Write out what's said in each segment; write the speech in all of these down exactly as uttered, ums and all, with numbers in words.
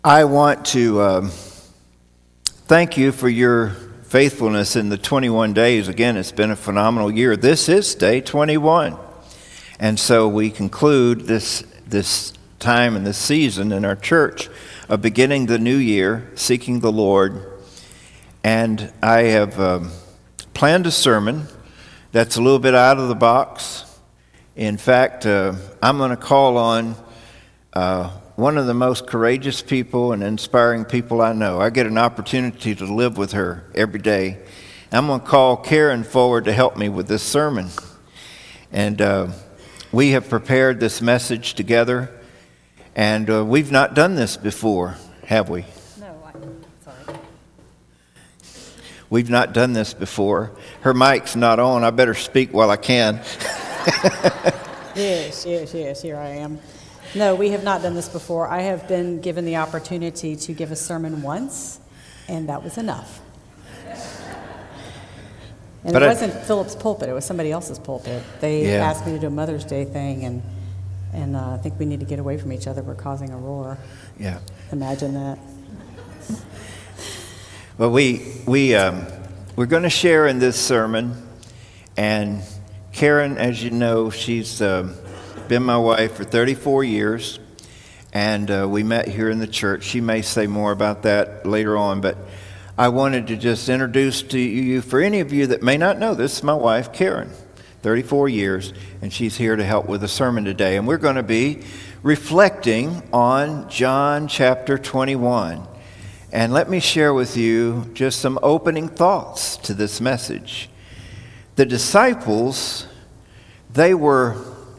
I want to um, thank you for your faithfulness in the twenty-one days. Again, it's been a phenomenal year. This is day twenty-one. And so we conclude this, this time and this season in our church of beginning the new year, seeking the Lord. And I have um, planned a sermon that's a little bit out of the box. In fact, uh, I'm going to call on uh, one of the most courageous people and inspiring people I know. I get an opportunity to live with her every day. I'm going to call Karen forward to help me with this sermon. And uh, we have prepared this message together, and uh, we've not done this before, have we? No, I'm sorry. We've not done this before. Her mic's not on. I better speak while I can. Yes, yes, yes, here I am. No, we have not done this before. I have been given the opportunity to give a sermon once, and that was enough. And But it I- wasn't Philip's pulpit, it was somebody else's pulpit. They Yeah. asked me to do a Mother's Day thing, and and uh, I think we need to get away from each other. We're causing a roar. Yeah. Imagine that. Well, we we um, we're going to share in this sermon, and Karen, as you know, she's um, been my wife for thirty-four years, and uh, we met here in the church. She may say more about that later on, but I wanted to just introduce to you, for any of you that may not know, this is my wife, Karen, thirty-four years, and she's here to help with the sermon today. And we're going to be reflecting on John chapter twenty-one. And let me share with you just some opening thoughts to this message. The disciples, they were,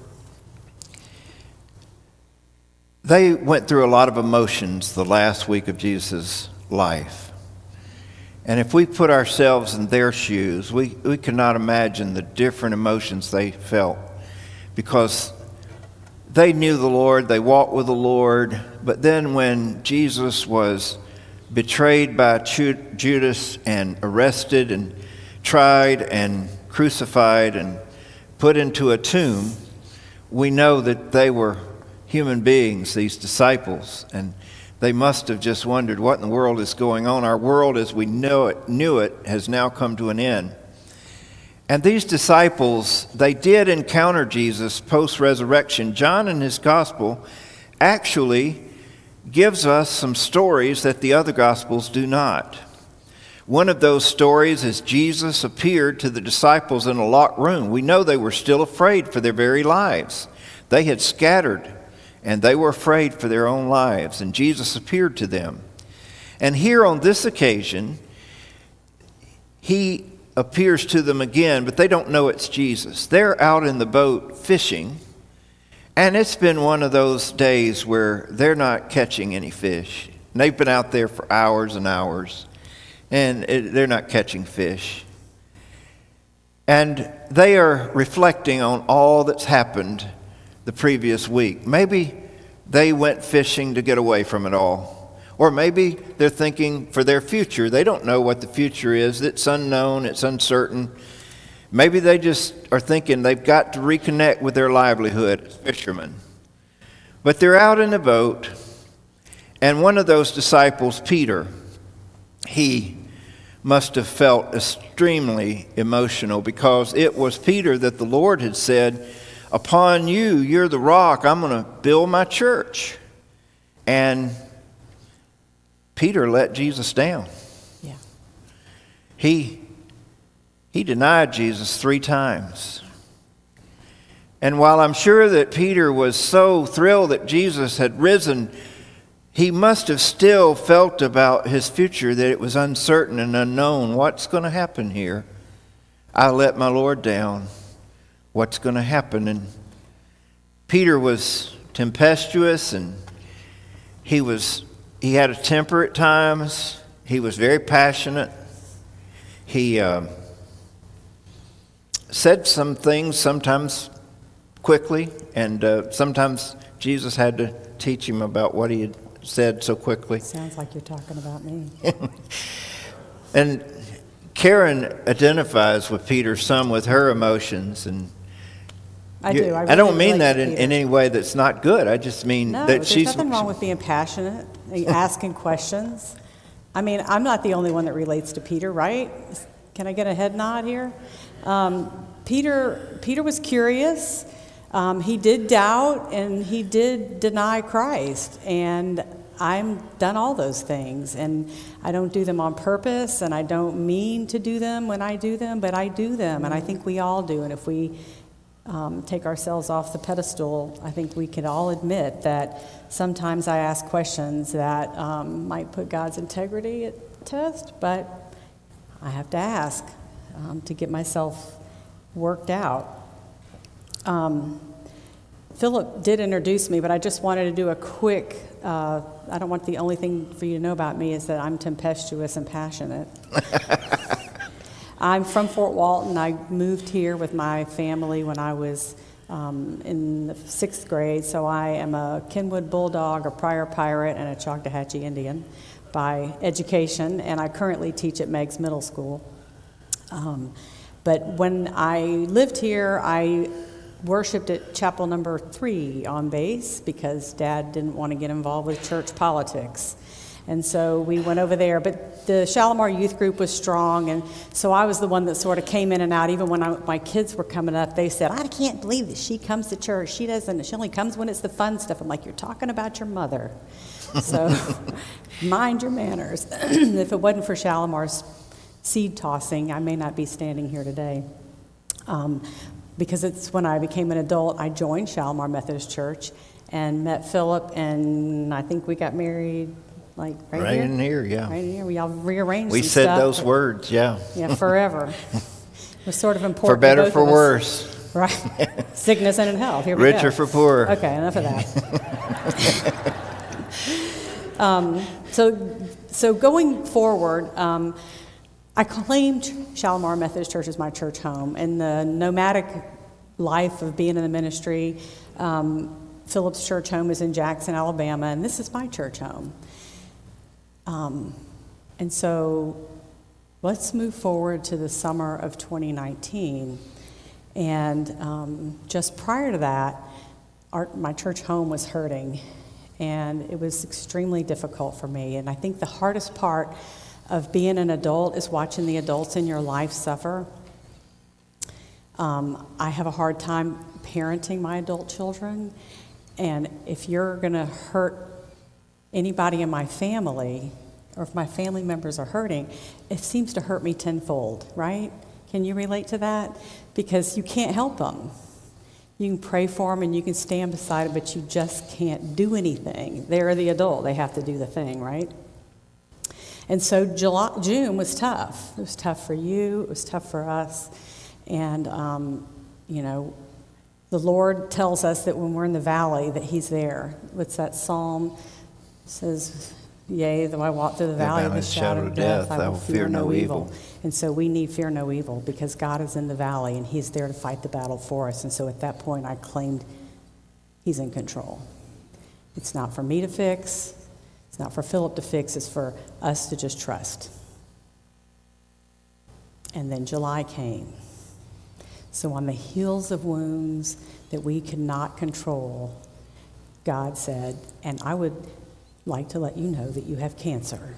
they went through a lot of emotions the last week of Jesus' life. And if we put ourselves in their shoes, we, we cannot imagine the different emotions they felt, because they knew the Lord, they walked with the Lord, but then when Jesus was betrayed by Judas and arrested and tried and crucified and put into a tomb, we know that they were human beings, these disciples, and they must have just wondered what in the world is going on. Our world as we know it, knew it has now come to an end. And these disciples, they did encounter Jesus post-resurrection. John in his gospel actually gives us some stories that the other gospels do not. One of those stories is Jesus appeared to the disciples in a locked room. We know they were still afraid for their very lives. They had scattered, and they were afraid for their own lives, and Jesus appeared to them. And here on this occasion, he appears to them again, but they don't know it's Jesus. They're out in the boat fishing, and it's been one of those days where they're not catching any fish. And they've been out there for hours and hours, and it, they're not catching fish. And they are reflecting on all that's happened the previous week. Maybe they went fishing to get away from it all. Or maybe they're thinking for their future. They don't know what the future is. It's unknown. It's uncertain. Maybe they just are thinking they've got to reconnect with their livelihood as fishermen. But they're out in a boat, and one of those disciples, Peter, he must have felt extremely emotional, because it was Peter that the Lord had said, "Upon you, you're the rock, I'm going to build my church." And Peter let Jesus down. Yeah. He, he denied Jesus three times. And while I'm sure that Peter was so thrilled that Jesus had risen, he must have still felt about his future that it was uncertain and unknown. What's going to happen here? I let my Lord down. What's going to happen? And Peter was tempestuous, and he was he had a temper at times. He was very passionate. He uh, said some things sometimes quickly, and uh, sometimes Jesus had to teach him about what he had said so quickly. Sounds like you're talking about me. And Karen identifies with Peter some with her emotions, and I You- do. I, I really don't mean relate that to in, Peter. in any way that's not good. I just mean No, that there's she's nothing wrong with being passionate, and asking questions. I mean, I'm not the only one that relates to Peter, right? Can I get a head nod here? Um, Peter, Peter was curious. Um, he did doubt, and he did deny Christ. And I've done all those things, and I don't do them on purpose, and I don't mean to do them when I do them, but I do them, and I think we all do. And if we um, take ourselves off the pedestal, I think we can all admit that sometimes I ask questions that um, might put God's integrity at test, but I have to ask um, to get myself worked out. Um, Philip did introduce me, but I just wanted to do a quick, uh, I don't want the only thing for you to know about me is that I'm tempestuous and passionate. I'm from Fort Walton. I moved here with my family when I was um, in the sixth grade, so I am a Kenwood Bulldog, a Pryor Pirate, and a Choctawhatchee Indian by education, and I currently teach at Meigs Middle School. Um, but when I lived here, I worshipped at chapel number three on base because Dad didn't want to get involved with church politics. And so we went over there, but the Shalimar youth group was strong, and so I was the one that sort of came in and out. Even when I, my kids were coming up, they said, I can't believe that she comes to church. She doesn't, she only comes when it's the fun stuff. I'm like, you're talking about your mother. So mind your manners. If it wasn't for Shalimar's seed tossing, I may not be standing here today. Um, because it's when I became an adult, I joined Shalimar Methodist Church and met Philip, and I think we got married like right, right here. in here, yeah. Right in here. We all rearranged We some said stuff, those but- words, yeah. Yeah, forever. It was sort of important. For better, to both for of us. worse. Right. Sickness and in health. Here we Richer go. for poorer. Okay, enough of that. um, so, so going forward, um, I claimed Shalimar Methodist Church as my church home. In the nomadic life of being in the ministry, um, Philip's church home is in Jackson, Alabama, and this is my church home. Um, and so let's move forward to the summer of twenty nineteen. And um, just prior to that, our, my church home was hurting, and it was extremely difficult for me. And I think the hardest part of being an adult is watching the adults in your life suffer. Um, I have a hard time parenting my adult children, and if you're going to hurt anybody in my family, or if my family members are hurting, it seems to hurt me tenfold, right? Can you relate to that? Because you can't help them. You can pray for them and you can stand beside them, but you just can't do anything. They're the adult. They have to do the thing, right? And so July, June was tough. It was tough for you. It was tough for us. And, um, you know, the Lord tells us that when we're in the valley that he's there. What's that psalm? It says, yea, though I walk through the valley of the shadow of death, I will fear no evil. And so we need fear no evil because God is in the valley and he's there to fight the battle for us. And so at that point I claimed he's in control. It's not for me to fix. It's not for Philip to fix. It's for us to just trust. And then July came. So on the heels of wounds that we could not control, God said, and I would like to let you know that you have cancer.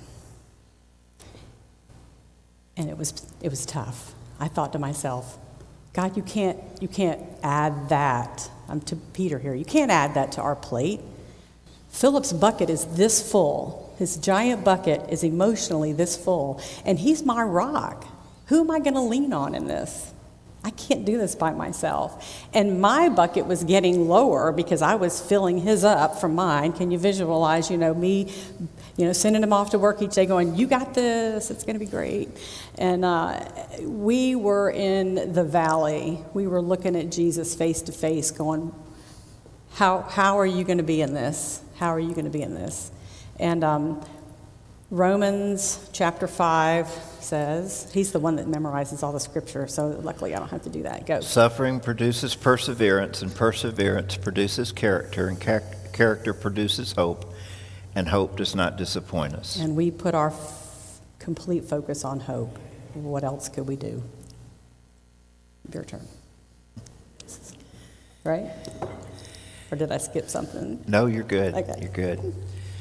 And it was it was tough. I thought to myself, God, you can't you can't add that. I'm to Peter here. You can't add that to our plate. Philip's bucket is this full. His giant bucket is emotionally this full, and he's my rock. Who am I going to lean on in this? I can't do this by myself. And my bucket was getting lower because I was filling his up from mine. Can you visualize, you know, me, you know, sending him off to work each day going, you got this, it's going to be great. And uh, we were in the valley. We were looking at Jesus face to face going, how, how are you going to be in this? How are you going to be in this? And um, Romans chapter five says, he's the one that memorizes all the scripture, so luckily I don't have to do that. Go. Suffering produces perseverance, and perseverance produces character, and char- character produces hope, and hope does not disappoint us. And we put our f- complete focus on hope. What else could we do? Your turn. right? Or did I skip something? No, you're good. Okay. You're good.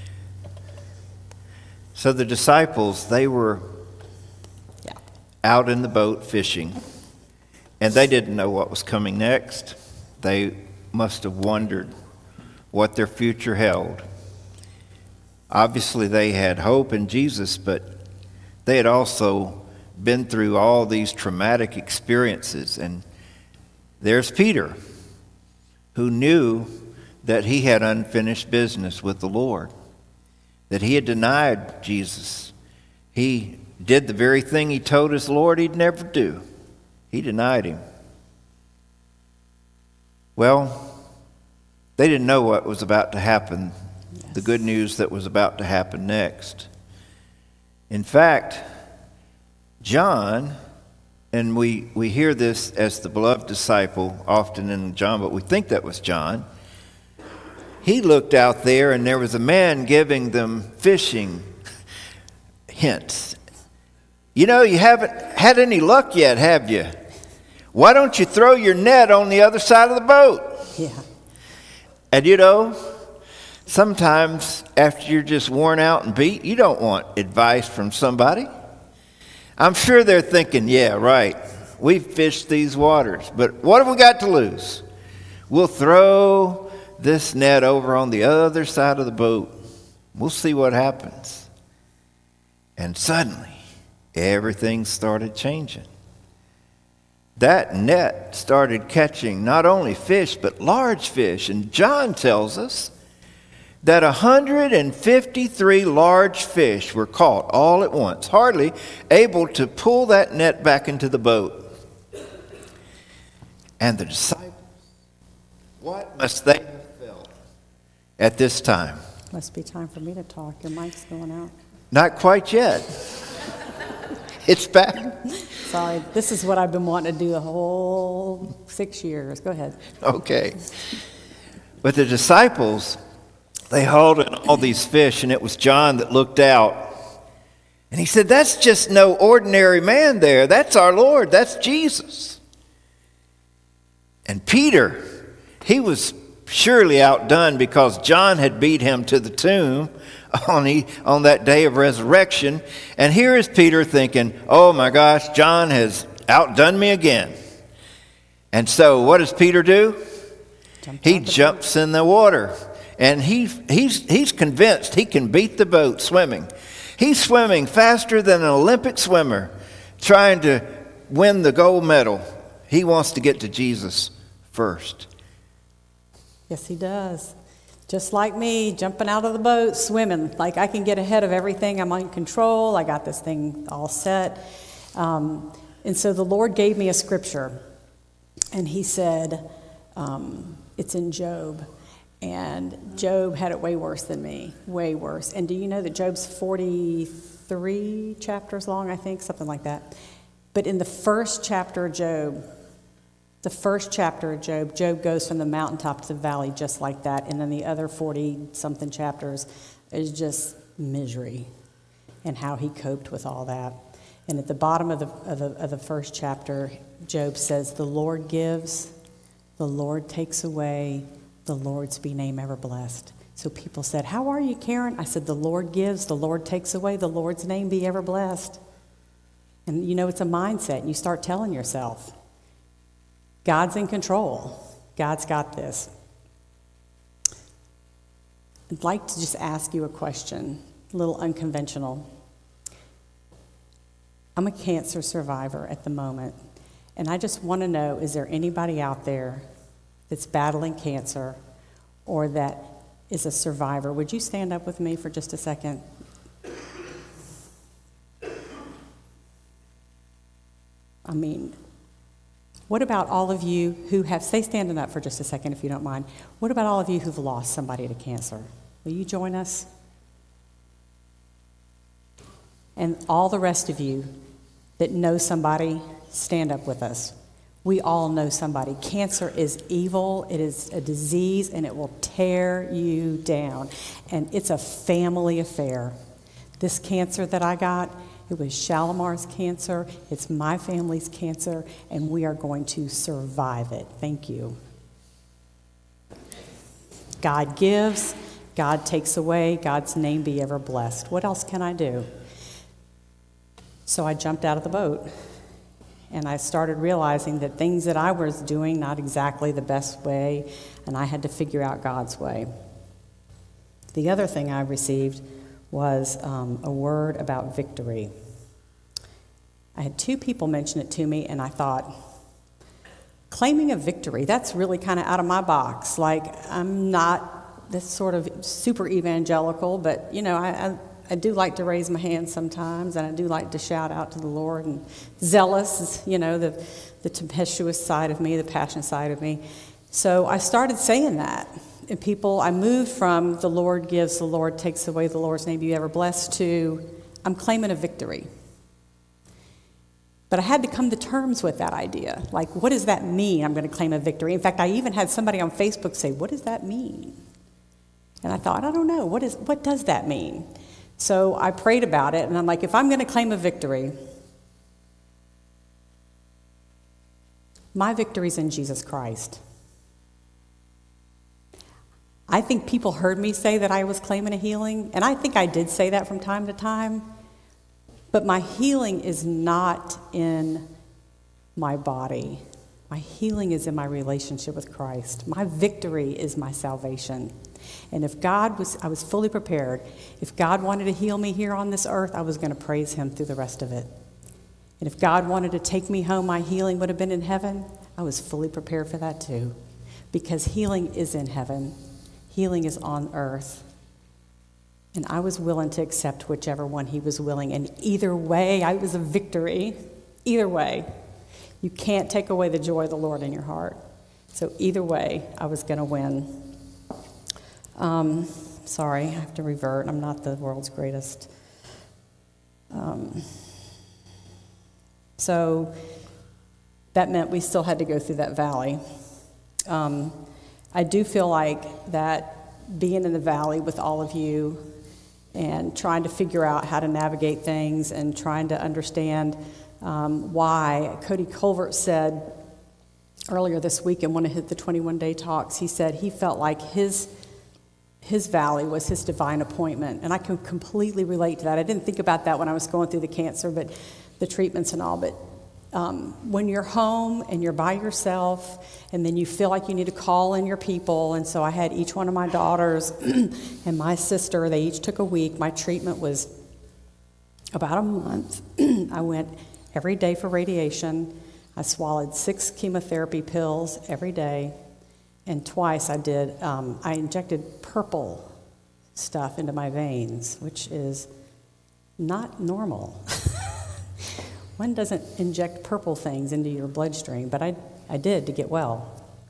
So the disciples, they were Yeah. out in the boat fishing, and they didn't know what was coming next. They must have wondered what their future held. Obviously, they had hope in Jesus, but they had also been through all these traumatic experiences. And there's Peter, who knew that he had unfinished business with the Lord, that he had denied Jesus. He did the very thing he told his Lord he'd never do. He denied him. Well, they didn't know what was about to happen, yes. The good news that was about to happen next. In fact, John, and we, we hear this as the beloved disciple often in John, but we think that was John. He looked out there and there was a man giving them fishing hints. You know, you haven't had any luck yet, have you? Why don't you throw your net on the other side of the boat? Yeah. And you know, sometimes after you're just worn out and beat, you don't want advice from somebody. I'm sure they're thinking, yeah, right, we've fished these waters, but what have we got to lose? We'll throw this net over on the other side of the boat. We'll see what happens. And suddenly, everything started changing. That net started catching not only fish, but large fish. And John tells us that one hundred fifty-three large fish were caught all at once, hardly able to pull that net back into the boat. And the disciples, what must they have felt at this time? Must be time for me to talk. Your mic's going out. Not quite yet. It's back. Sorry, this is what I've been wanting to do the whole six years. Go ahead. Okay. But the disciples, they hauled in all these fish, and it was John that looked out. And he said, that's just no ordinary man there. That's our Lord. That's Jesus. And Peter, he was surely outdone because John had beat him to the tomb on, he, on that day of resurrection. And here is Peter thinking, oh my gosh, John has outdone me again. And so what does Peter do? Jump he jumps in the water. And he, he's, he's convinced he can beat the boat swimming. He's swimming faster than an Olympic swimmer, trying to win the gold medal. He wants to get to Jesus first. Yes, he does. Just like me, jumping out of the boat, swimming. Like I can get ahead of everything. I'm in control. I got this thing all set. Um, and so the Lord gave me a scripture. And he said, um, it's in Job. And Job had it way worse than me, way worse. And do you know that Job's forty-three chapters long, I think, something like that. But in the first chapter of Job, the first chapter of Job, Job goes from the mountaintop to the valley just like that. And then the other forty-something chapters is just misery and how he coped with all that. And at the bottom of the, of the, of the first chapter, Job says, the Lord gives, the Lord takes away, the Lord's be name ever blessed. So people said, how are you, Karen? I said, the Lord gives, the Lord takes away, the Lord's name be ever blessed. And you know, it's a mindset. And you start telling yourself, God's in control. God's got this. I'd like to just ask you a question, a little unconventional. I'm a cancer survivor at the moment, and I just want to know, is there anybody out there that's battling cancer or that is a survivor? Would you stand up with me for just a second? I mean, what about all of you who have, stay standing up for just a second if you don't mind. What about all of you who've lost somebody to cancer? Will you join us? And all the rest of you that know somebody, stand up with us. We all know somebody. Cancer is evil, it is a disease, and it will tear you down. And it's a family affair. This cancer that I got, it was Shalimar's cancer, it's my family's cancer, and we are going to survive it. Thank you. God gives, God takes away, God's name be ever blessed. What else can I do? So I jumped out of the boat, and I started realizing that things that I was doing, not exactly the best way, and I had to figure out God's way. The other thing I received was um, a word about victory. I had two people mention it to me, and I thought, claiming a victory, that's really kind of out of my box. Like, I'm not this sort of super evangelical, but, you know, I, I, I do like to raise my hand sometimes, and I do like to shout out to the Lord, and zealous, you know, the, the tempestuous side of me, the passionate side of me. So I started saying that. And people, I moved from the Lord gives, the Lord takes away, the Lord's name be ever blessed, to I'm claiming a victory. But I had to come to terms with that idea. Like, what does that mean, I'm going to claim a victory? In fact, I even had somebody on Facebook say, what does that mean? And I thought, I don't know. What is, what does that mean? So I prayed about it, and I'm like, if I'm going to claim a victory, my victory's in Jesus Christ. I think people heard me say that I was claiming a healing, and I think I did say that from time to time. But my healing is not in my body. My healing is in my relationship with Christ. My victory is my salvation. And if God was, I was fully prepared. If God wanted to heal me here on this earth, I was going to praise him through the rest of it. And if God wanted to take me home, my healing would have been in heaven. I was fully prepared for that too. Because healing is in heaven. Healing is on earth. And I was willing to accept whichever one he was willing. And either way, I was a victory. Either way. You can't take away the joy of the Lord in your heart. So either way, I was going to win. Um, sorry, I have to revert. I'm not the world's greatest. Um, so that meant we still had to go through that valley. Um, I do feel like that being in the valley with all of you and trying to figure out how to navigate things and trying to understand um, why. Cody Colbert said earlier this week in one of the twenty-one day talks, he said he felt like his his valley was his divine appointment. And I can completely relate to that. I didn't think about that when I was going through the cancer, but the treatments and all. But Um, when you're home and you're by yourself and then you feel like you need to call in your people, and so I had each one of my daughters and my sister, they each took a week. My treatment was about a month. I went every day for radiation. I swallowed six chemotherapy pills every day, and twice I did, um, I injected purple stuff into my veins, which is not normal. One doesn't inject purple things into your bloodstream, but I, I did to get well.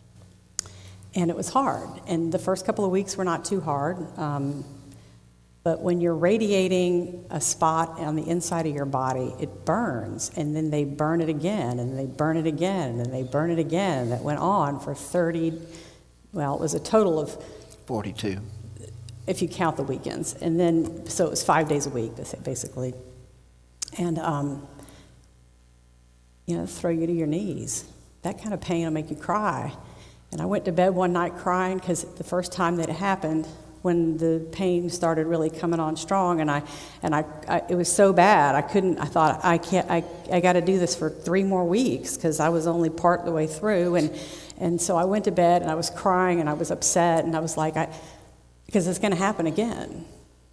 And it was hard. And the first couple of weeks were not too hard. Um, but when you're radiating a spot on the inside of your body, it burns. And then they burn it again, and they burn it again, and they burn it again. And that went on for thirty, well, it was a total of forty-two. If you count the weekends. And then, so it was five days a week, basically. And, um, you know, throw you to your knees. That kind of pain will make you cry. And I went to bed one night crying because the first time that it happened, when the pain started really coming on strong, and I, and I, I it was so bad, I couldn't, I thought, I can't, I, I got to do this for three more weeks because I was only part of the way through. And, and so I went to bed and I was crying and I was upset, and I was like, I, because it's going to happen again.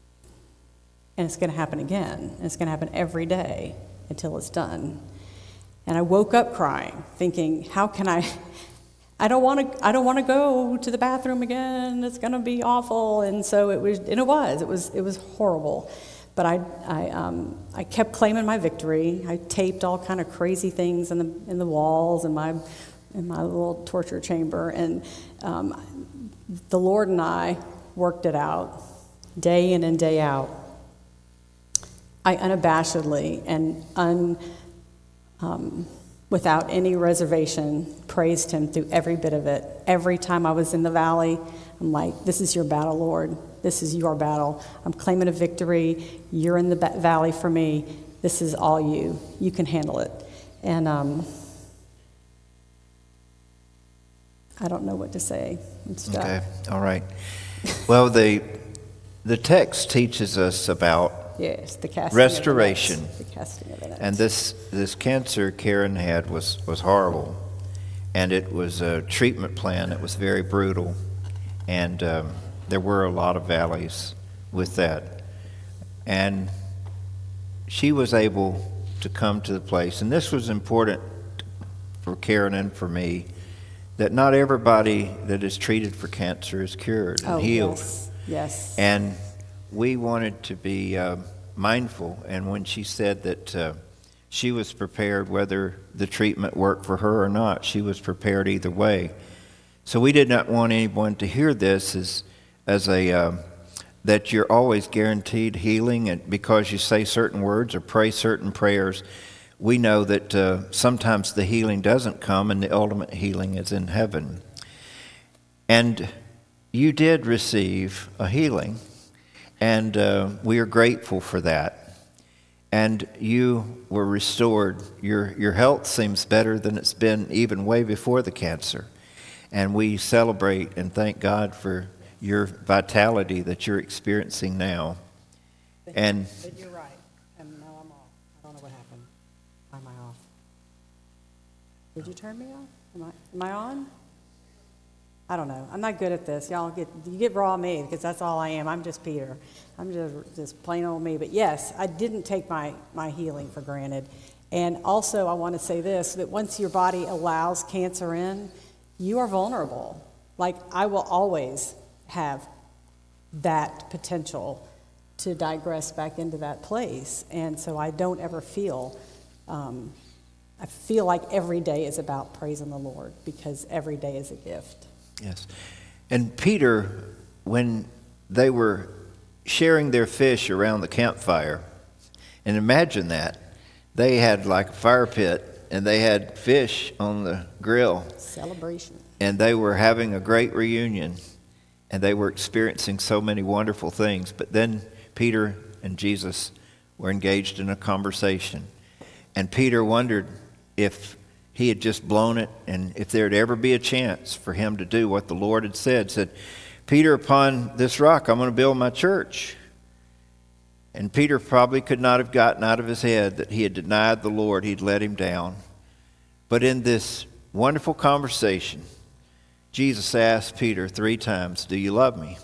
And it's going to happen again. And it's going to happen every day until it's done. And I woke up crying, thinking, how can I, I don't want to, I don't want to go to the bathroom again. It's going to be awful. And so it was, and it was, it was, it was horrible. But I, I, um, I kept claiming my victory. I taped all kind of crazy things in the in the walls in my, in my little torture chamber. And um, the Lord and I worked it out, day in and day out. I unabashedly and un. Um, without any reservation, praised him through every bit of it. Every time I was in the valley, I'm like, this is your battle, Lord. This is your battle. I'm claiming a victory. You're in the ba- valley for me. This is all you. You can handle it. And um, I don't know what to say. I'm stuck. Okay, all right. Well, the the text teaches us about Yes, the casting restoration. Of the, nets. the casting of the nets. And this this cancer Karen had was, was horrible. And it was a treatment plan that was very brutal. And um, there were a lot of valleys with that. And she was able to come to the place, and this was important for Karen and for me, that not everybody that is treated for cancer is cured and oh, healed. Yes, yes. And we wanted to be uh, mindful, and when she said that uh, she was prepared whether the treatment worked for her or not, she was prepared either way. So we did not want anyone to hear this as, as a, uh, that you're always guaranteed healing and because you say certain words or pray certain prayers. We know that uh, sometimes the healing doesn't come and the ultimate healing is in heaven. And you did receive a healing, and uh, we are grateful for that. And you were restored. Your, your health seems better than it's been even way before the cancer. And we celebrate and thank God for your vitality that you're experiencing now. But, and but you're right. And now I'm off. I don't know what happened. Why am I off? Did you turn me off? Am I, am I on? I don't know. I'm not good at this. Y'all get you get raw me because that's all I am. I'm just Peter. I'm just just plain old me. But yes, I didn't take my, my healing for granted. And also I want to say this, that once your body allows cancer in, you are vulnerable. Like I will always have that potential to digress back into that place. And so I don't ever feel, um, I feel like every day is about praising the Lord because every day is a gift. Yes. And Peter, when they were sharing their fish around the campfire, and imagine that, they had like a fire pit and they had fish on the grill. Celebration. And they were having a great reunion. And they were experiencing so many wonderful things. But then Peter and Jesus were engaged in a conversation. And Peter wondered if he had just blown it and if there'd ever be a chance for him to do what the Lord had said. Said, Peter, upon this rock I'm going to build my church. And Peter probably could not have gotten out of his head that he had denied the Lord. He'd let him down. But in this wonderful conversation, Jesus asked Peter three times, do you love me?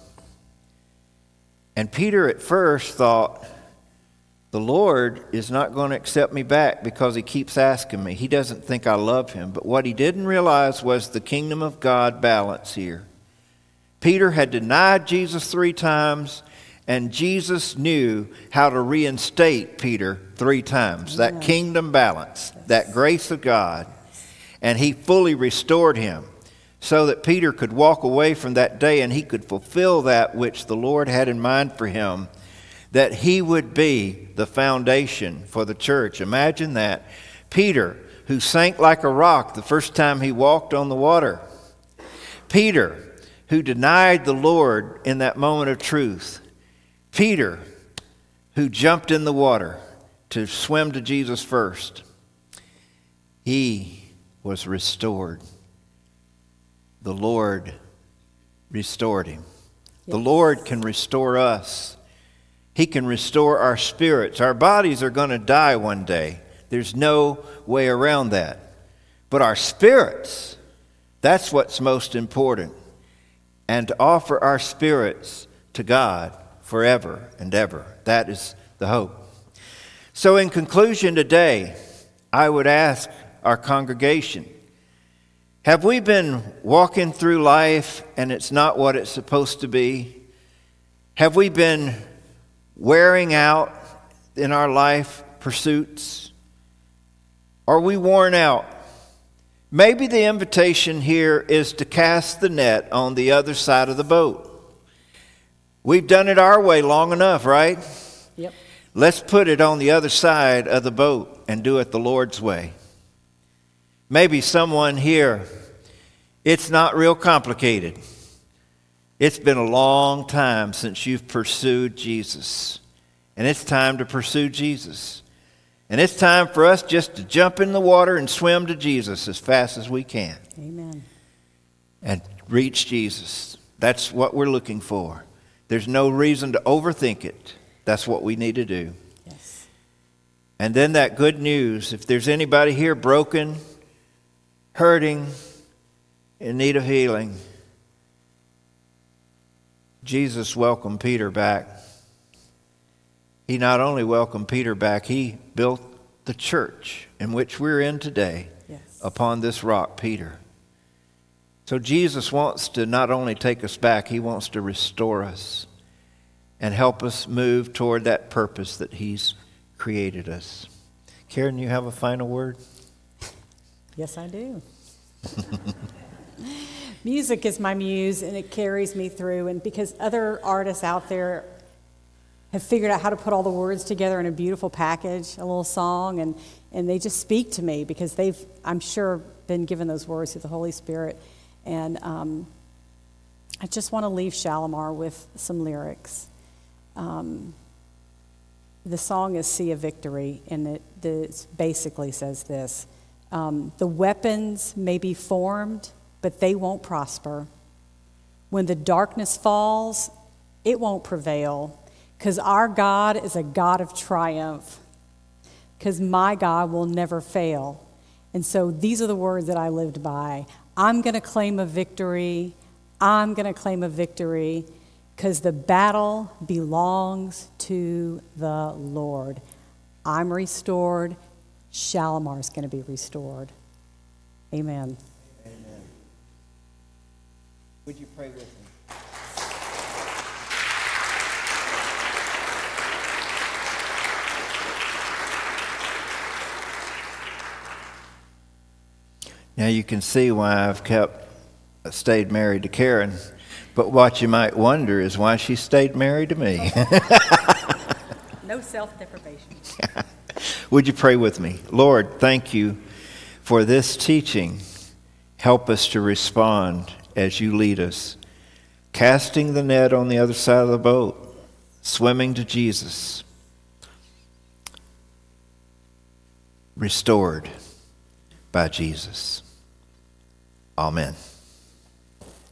And Peter at first thought, the Lord is not going to accept me back because he keeps asking me. He doesn't think I love him. But what he didn't realize was the kingdom of God balance here. Peter had denied Jesus three times, and Jesus knew how to reinstate Peter three times. That kingdom balance, that grace of God. And he fully restored him, so that Peter could walk away from that day and he could fulfill that which the Lord had in mind for him, that he would be the foundation for the church. Imagine that. Peter, who sank like a rock the first time he walked on the water. Peter, who denied the Lord in that moment of truth. Peter, who jumped in the water to swim to Jesus first. He was restored. The Lord restored him. Yes. The Lord can restore us. He can restore our spirits. Our bodies are going to die one day. There's no way around that. But our spirits, that's what's most important. And to offer our spirits to God forever and ever. That is the hope. So in conclusion today, I would ask our congregation, have we been walking through life and it's not what it's supposed to be? Have we been wearing out in our life pursuits? Are we worn out? Maybe the invitation here is to cast the net on the other side of the boat. We've done it our way long enough, right? Yep. Let's put it on the other side of the boat and do it the Lord's way. Maybe someone here, it's not real complicated. It's been a long time since you've pursued Jesus. And it's time to pursue Jesus. And it's time for us just to jump in the water and swim to Jesus as fast as we can. Amen. and reach Jesus. That's what we're looking for. There's no reason to overthink it. That's what we need to do. Yes. And then that good news, if there's anybody here broken, hurting, in need of healing, Jesus welcomed Peter back. He not only welcomed Peter back, he built the church in which we're in today. Yes. Upon this rock, Peter. So Jesus wants to not only take us back, he wants to restore us and help us move toward that purpose that he's created us. Karen, you have a final word? Yes, I do. Music is my muse, and it carries me through. And because other artists out there have figured out how to put all the words together in a beautiful package, a little song, and, and they just speak to me because they've, I'm sure, been given those words through the Holy Spirit. And um, I just want to leave Shalimar with some lyrics. Um, the song is Sea of Victory, and it this basically says this. Um, the weapons may be formed, but they won't prosper. When the darkness falls, it won't prevail, because our God is a God of triumph, because my God will never fail. And so these are the words that I lived by. I'm going to claim a victory. I'm going to claim a victory because the battle belongs to the Lord. I'm restored. Shalimar's going to be restored. Amen. Amen. Would you pray with me? Now you can see why I've kept stayed married to Karen, but what you might wonder is why she stayed married to me. No self-deprivation. Would you pray with me? Lord, thank you for this teaching. Help us to respond as you lead us, casting the net on the other side of the boat, swimming to Jesus, restored by Jesus. Amen.